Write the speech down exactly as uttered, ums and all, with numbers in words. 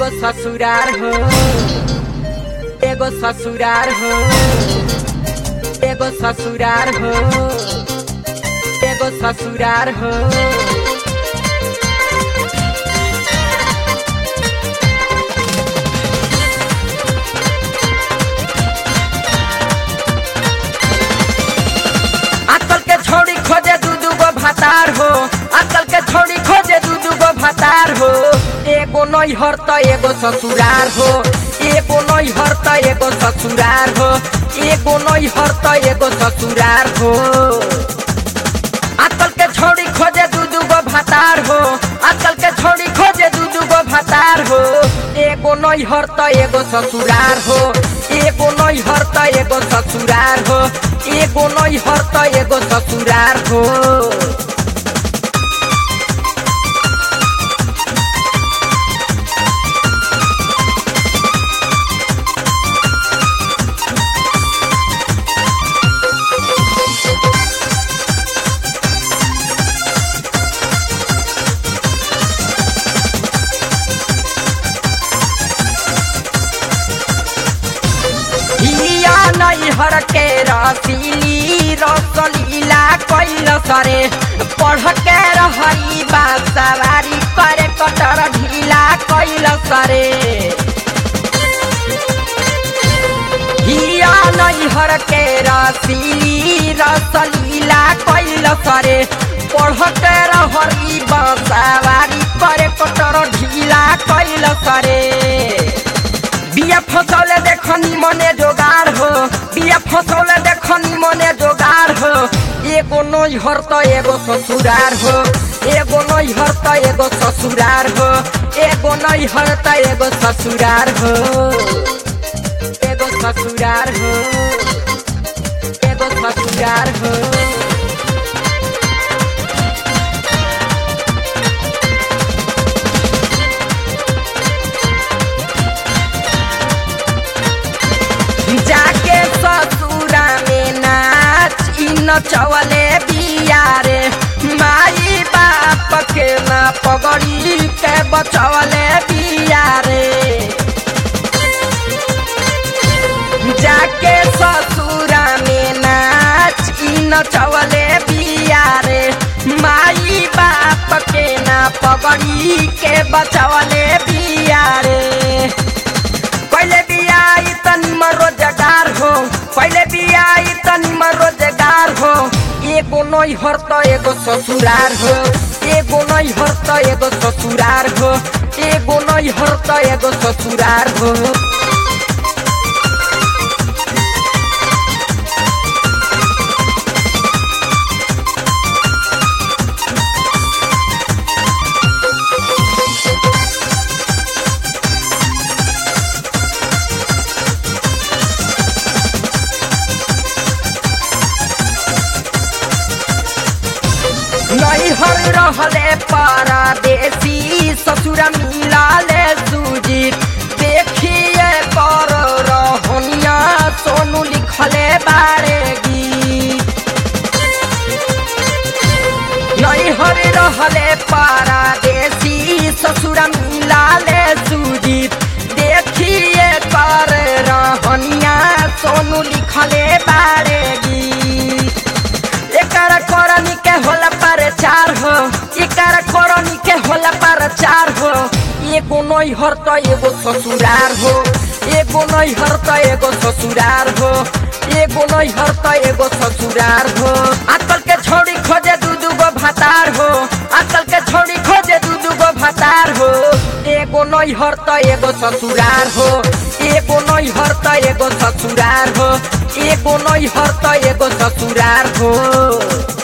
एगो ससुरार हो, एगो ससुरार हो, एगो ससुरार हो, एगो ससुरार हो। आजकल के छोड़ी खोजे दू दू गो भातार हो, आजकल के छोड़ी खोजे दू दू गो भातार हो। एगो नैहर त एगो ससुरार हो, एगो नैहर त एगो ससुरार हो, एगो नैहर त एगो ससुरार हो। आजकल के छोड़ी खोजे दू दू गो भातार हो, आजकल के छोड़ी खोजे दू दू गो भातार हो। एगो नैहर त एगो ससुरार हो, एगो नैहर त एगो ससुरार हो, एगो नैहर त एगो ससुरार हो। नैहर के रसीली रसलीला कैल सरे, पढ़ के रही बासवारी करे कटर ढीला कैल सरे। हिया नैहर के रसीली रसलीला कैल सरे, पढ़ के रही बासवारी करे कटर ढीला कैल सरे। बिया फसौले देखनी मने जोगार हो, बिया फसौले देखनी मने जोगार हो। एगो नैहर त एगो ससुरार हो, एगो नैहर त एगो ससुरार हो, एगो नैहर त एगो ससुरार हो, एगो ससुरार हो, एगो ससुरार हो। जाके ससुरा में नाच नचवले बिया रे, माई बाप के ना पगड़ी के बचवले बिया रे। जाके ससुरा में नाच नचवले बिया रे, माई बाप के ना पगड़ी के बचवले बिया रे। पहले बिया तनी में रोजगार हो, पहले बिया तनी में रोजगार हो। एगो नैहर त एगो ससुरार हो, एगो नैहर त एगो ससुरार हो, एगो नैहर त एगो ससुरार हो। नैहर रहले परदेसी ससुरा मिलाले सुजीत, देखिए कर रहनिया सोनू लिखले बारे गीत। नैहर रहले परदेसी ससुरा मिलाले सुजीत, देखिए कर रहनिया सोनू लिखले बारे गीत। एकर करनी के होला प्रचार हो, एकर करनी के होला प्रचार हो। एगो नैहर त एगो ससुरार हो, एगो नैहर त एगो ससुरार हो, एगो नैहर त एगो ससुरार हो। आजकल के छोड़ी खोजे दू दू गो भातार हो, आजकल के छोड़ी खोजे दू दू गो भातार हो। एगो नैहर त एगो ससुरार हो, एगो नैहर त एगो ससुरार हो, एगो नैहर त एगो ससुरार हो।